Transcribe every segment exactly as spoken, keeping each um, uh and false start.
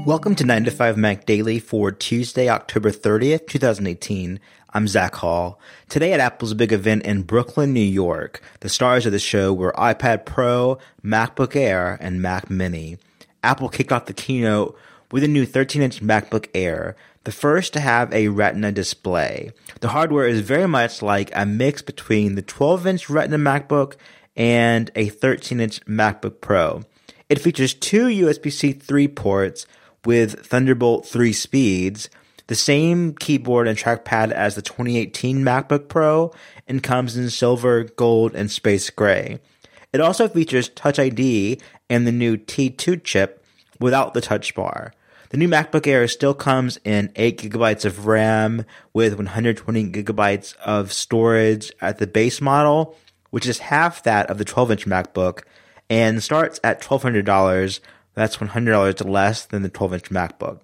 Welcome to nine to five Mac Daily for Tuesday, October thirtieth, twenty eighteen. I'm Zach Hall. Today at Apple's big event in Brooklyn, New York, the stars of the show were iPad Pro, MacBook Air, and Mac Mini. Apple kicked off the keynote with a new thirteen-inch MacBook Air, the first to have a Retina display. The hardware is very much like a mix between the twelve-inch Retina MacBook and a thirteen-inch MacBook Pro. It features two U S B C three ports with Thunderbolt three speeds, the same keyboard and trackpad as the twenty eighteen MacBook Pro, and comes in silver, gold, and space gray. It also features Touch I D and the new T two chip without the touch bar. The new MacBook Air still comes in eight gigabytes of RAM with one hundred twenty gigabytes of storage at the base model, which is half that of the twelve-inch MacBook, and starts at twelve hundred dollars. That's one hundred dollars less than the twelve-inch MacBook.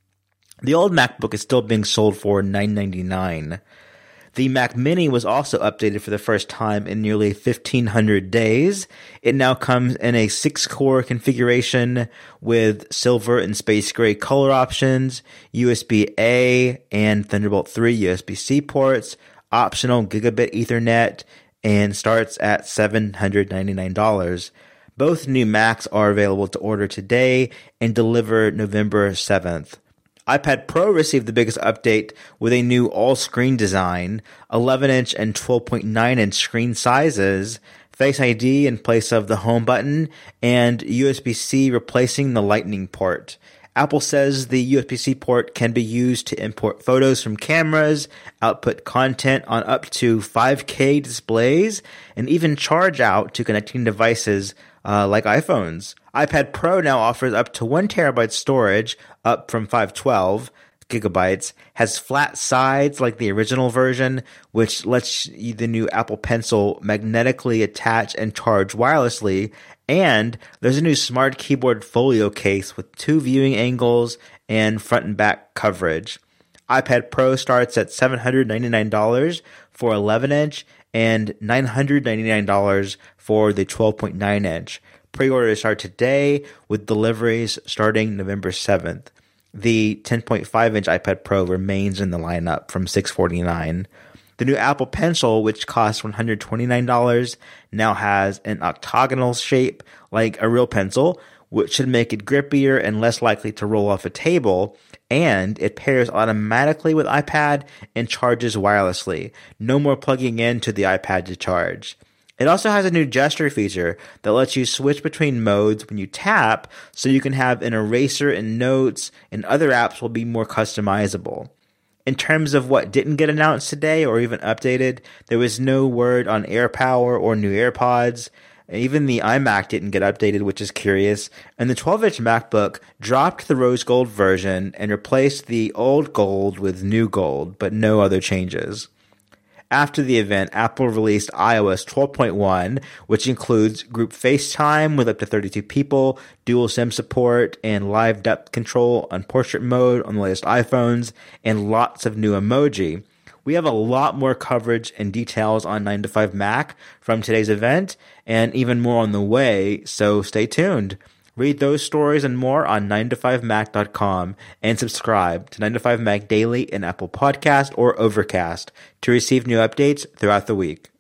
The old MacBook is still being sold for nine hundred ninety-nine dollars. The Mac Mini was also updated for the first time in nearly fifteen hundred days. It now comes in a six-core configuration with silver and space gray color options, U S B A and Thunderbolt three U S B C ports, optional gigabit Ethernet, and starts at seven hundred ninety-nine dollars. Both new Macs are available to order today and deliver November seventh. iPad Pro received the biggest update with a new all-screen design, eleven-inch and twelve point nine inch screen sizes, Face I D in place of the home button, and U S B C replacing the Lightning port. Apple says the U S B C port can be used to import photos from cameras, output content on up to five K displays, and even charge out to connecting devices uh, like iPhones. iPad Pro now offers up to one terabyte storage, up from five hundred twelve gigabytes, has flat sides like the original version, which lets the new Apple Pencil magnetically attach and charge wirelessly, and there's a new Smart Keyboard Folio case with two viewing angles and front and back coverage. iPad Pro starts at seven hundred ninety-nine dollars for eleven-inch and nine hundred ninety-nine dollars for the twelve point nine inch. Pre-orders start today with deliveries starting November seventh. The ten point five inch iPad Pro remains in the lineup from six hundred forty-nine dollars. The new Apple Pencil, which costs one hundred twenty-nine dollars, now has an octagonal shape like a real pencil, which should make it grippier and less likely to roll off a table, and it pairs automatically with iPad and charges wirelessly. No more plugging into the iPad to charge. It also has a new gesture feature that lets you switch between modes when you tap, so you can have an eraser in Notes, and other apps will be more customizable. In terms of what didn't get announced today or even updated, there was no word on AirPower or new AirPods. Even the iMac didn't get updated, which is curious. And the twelve-inch MacBook dropped the rose gold version and replaced the old gold with new gold, but no other changes. After the event, Apple released iOS twelve point one, which includes group FaceTime with up to thirty-two people, dual SIM support, and live depth control on portrait mode on the latest iPhones, and lots of new emoji. We have a lot more coverage and details on nine to five Mac from today's event, and even more on the way, so stay tuned. Read those stories and more on nine to five mac dot com and subscribe to nine to five Mac Daily in Apple Podcast or Overcast to receive new updates throughout the week.